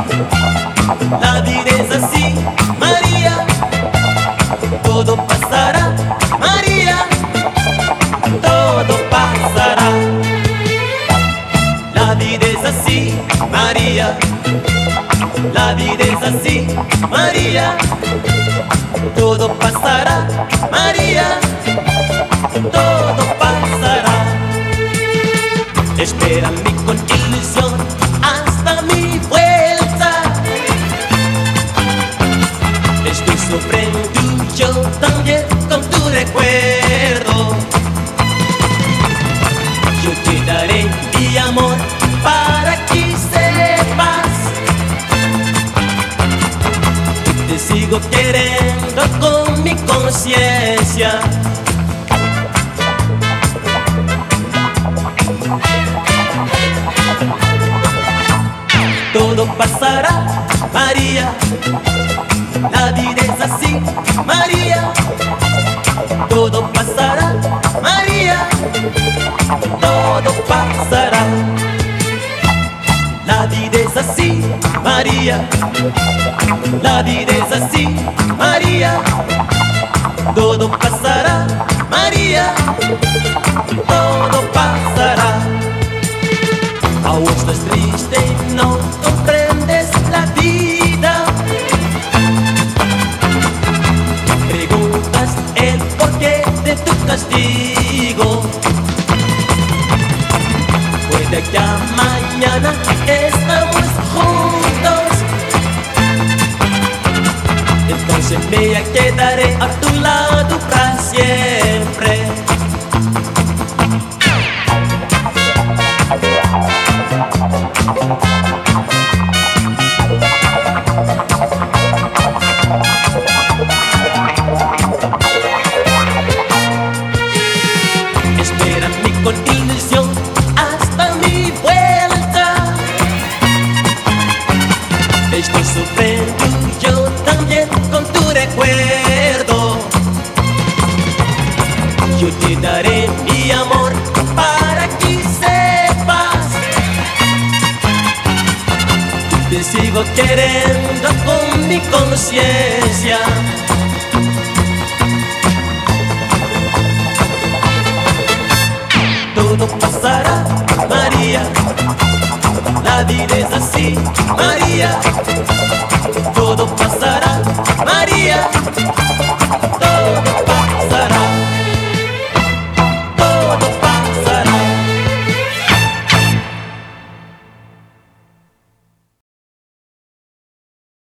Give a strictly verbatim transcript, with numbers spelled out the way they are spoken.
La vida es así, María, todo pasará, María, todo pasará. La vida es así, María, la vida es así, María, todo pasará, María, todo pasará. Espérame con ilusión hasta mi vuelta. Estoy sufriendo yo también con tu recuerdo. Yo te daré mi amor para que sepas que te sigo queriendo con mi conciencia. Todo pasará, María, la vida es así, María. Todo pasará, María, todo pasará. La vida es así, María, la vida es así, María. Todo pasará, María, todo pasará. Aún estás triste, no comprendes la vida. Preguntas el porqué de tu castigo. Puede que a mañana estamos juntos. Entonces me quedaré a tu lado para siempre. Espérame con ilusión hasta mi vuelta. Estoy sufriendo yo también con tu recuerdo. Yo te daré mi amor para que sepas que te sigo queriendo con mi conciencia. Todo pasará, María, la vida es así, María. Todo pasará, María.